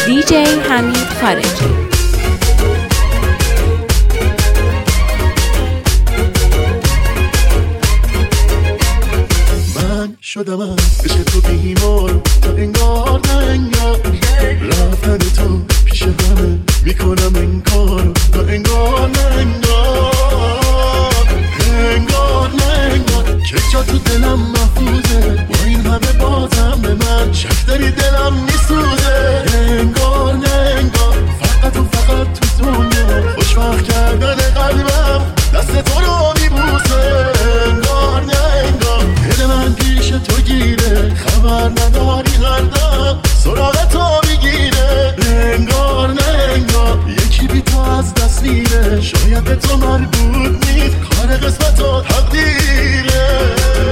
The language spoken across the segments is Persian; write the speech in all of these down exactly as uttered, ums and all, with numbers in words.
دی جی حمید خارجی. من شدم از عشق تو بیمار تا انگار نه انگار رفتن تو پیش همه میکنم انگار تا انگار نه انگار انگار نه انگار که جا تو دلم محفوظه با این همه بازم به من شک داری دلم میسوزه انگار نه انگار فقط و فقط تو دنیا خوشبخت کردن قلبم دست تو رو میبوسه انگار نه انگار دل من پیش تو گیره خبر نداری هر دم سراغ تو میگیره انگار نه انگار یکی بی تو از دست میره شاید به تو مربوط نیست کار قسمت و تقدیره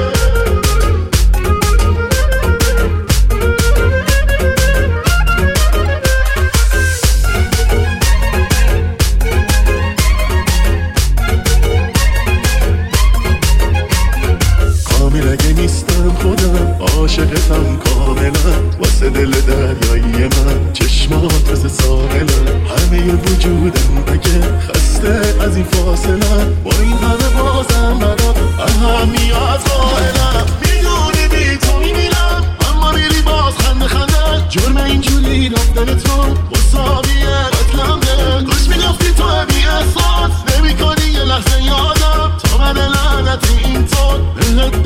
عاشقتم کاملا واسه دل دریایی من چشمات مثل ساحلن همه وجودم اگه خسته از این فاصله با این همه بازم برات اهمیت قائلم میدونی بی تو میمیرم اما میری باز خنده خنده جرم اینجوری رفتن تو مساویه قتلم ده کاش میگفتی تو بی احساس نمی کنی یه لحظه یادم تا من لعنت این تو دلت